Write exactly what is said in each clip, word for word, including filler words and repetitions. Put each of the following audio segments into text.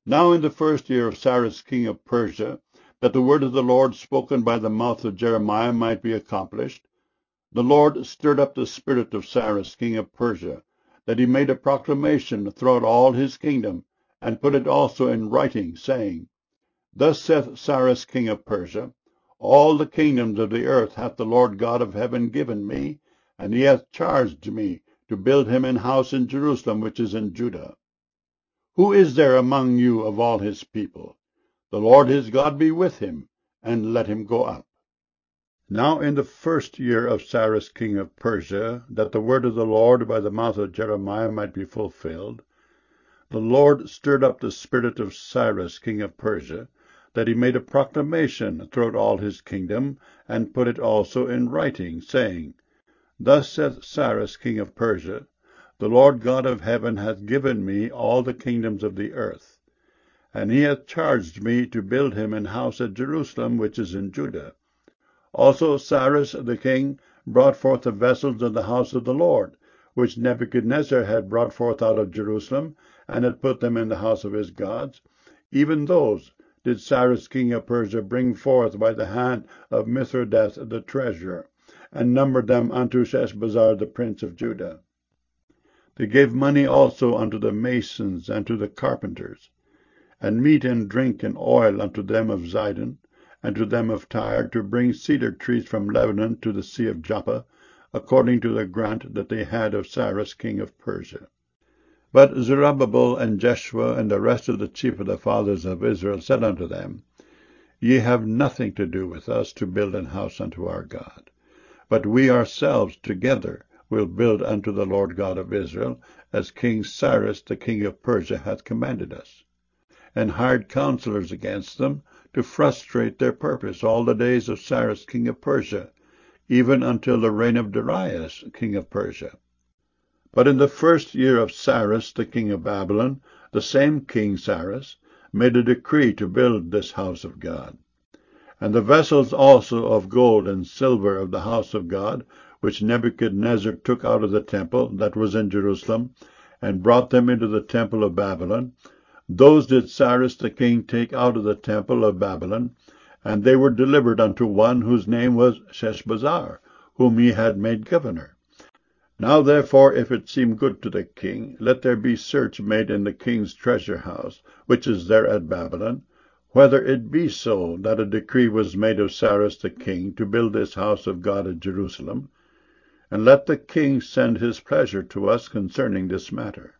Now in the first year of Cyrus king of Persia, that the word of the Lord spoken by the mouth of Jeremiah might be accomplished, the Lord stirred up the spirit of Cyrus king of Persia, that he made a proclamation throughout all his kingdom, and put it also in writing, saying, Thus saith Cyrus king of Persia, All the kingdoms of the earth hath the Lord God of heaven given me, and he hath charged me to build him an house in Jerusalem which is in Judah. Who is there among you of all his people? The Lord his God be with him, and let him go up. Now in the first year of Cyrus king of Persia, that the word of the Lord by the mouth of Jeremiah might be fulfilled, the Lord stirred up the spirit of Cyrus king of Persia, that he made a proclamation throughout all his kingdom, and put it also in writing, saying, Thus saith Cyrus king of Persia, The Lord God of heaven hath given me all the kingdoms of the earth, and he hath charged me to build him an house at Jerusalem which is in Judah. Also Cyrus the king brought forth the vessels of the house of the Lord, which Nebuchadnezzar had brought forth out of Jerusalem, and had put them in the house of his gods. Even those did Cyrus king of Persia bring forth by the hand of Mithridates the treasurer, and numbered them unto Sheshbazzar the prince of Judah. They gave money also unto the masons and to the carpenters, and meat and drink and oil unto them of Zidon, and to them of Tyre, to bring cedar trees from Lebanon to the sea of Joppa, according to the grant that they had of Cyrus king of Persia. But Zerubbabel and Jeshua and the rest of the chief of the fathers of Israel said unto them, Ye have nothing to do with us to build an house unto our God, but we ourselves together will build unto the Lord God of Israel, as King Cyrus the king of Persia hath commanded us, and hired counselors against them, to frustrate their purpose all the days of Cyrus king of Persia, even until the reign of Darius king of Persia. But in the first year of Cyrus the king of Babylon, the same king Cyrus made a decree to build this house of God. And the vessels also of gold and silver of the house of God, which Nebuchadnezzar took out of the temple that was in Jerusalem, and brought them into the temple of Babylon, those did Cyrus the king take out of the temple of Babylon, and they were delivered unto one whose name was Sheshbazzar, whom he had made governor. Now therefore, if it seem good to the king, let there be search made in the king's treasure house, which is there at Babylon, whether it be so that a decree was made of Cyrus the king to build this house of God at Jerusalem, and let the king send his pleasure to us concerning this matter.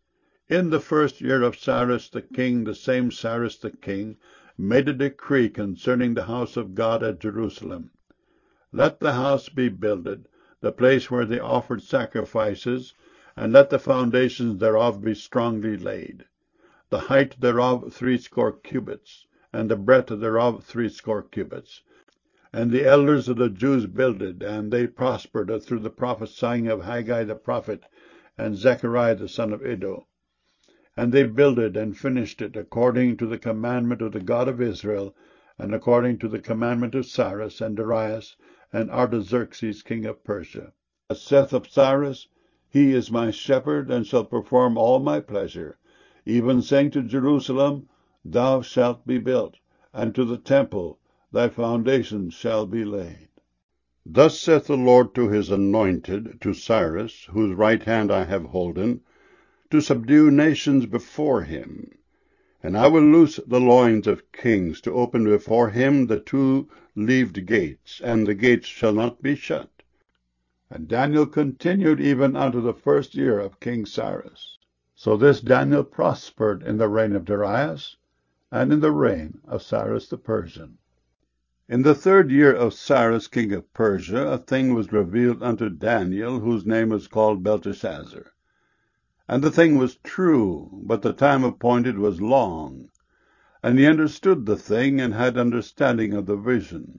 In the first year of Cyrus the king, the same Cyrus the king made a decree concerning the house of God at Jerusalem. Let the house be builded, the place where they offered sacrifices, and let the foundations thereof be strongly laid. The height thereof threescore cubits, and the breadth thereof threescore cubits. And the elders of the Jews builded, and they prospered through the prophesying of Haggai the prophet, and Zechariah the son of Iddo. And they builded and finished it according to the commandment of the God of Israel, and according to the commandment of Cyrus and Darius and Artaxerxes king of Persia. As saith of Cyrus, He is my shepherd, and shall perform all my pleasure, even saying to Jerusalem, Thou shalt be built, and to the temple, Thy foundations shall be laid. Thus saith the Lord to his anointed, to Cyrus, whose right hand I have holden, to subdue nations before him. And I will loose the loins of kings, to open before him the two-leaved gates, and the gates shall not be shut. And Daniel continued even unto the first year of King Cyrus. So this Daniel prospered in the reign of Darius, and in the reign of Cyrus the Persian. In the third year of Cyrus king of Persia, a thing was revealed unto Daniel, whose name was called Belteshazzar. And the thing was true, but the time appointed was long. And he understood the thing, and had understanding of the vision.